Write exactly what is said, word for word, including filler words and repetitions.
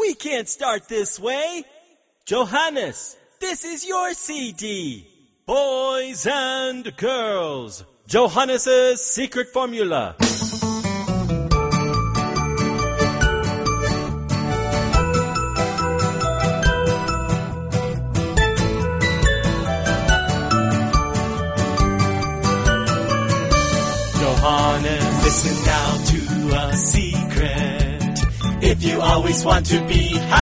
We can't start this way. Johannes, this is your C D. Boys and girls, Johannes' secret formula. Johannes, listen now to a secret. If you always want to be happy,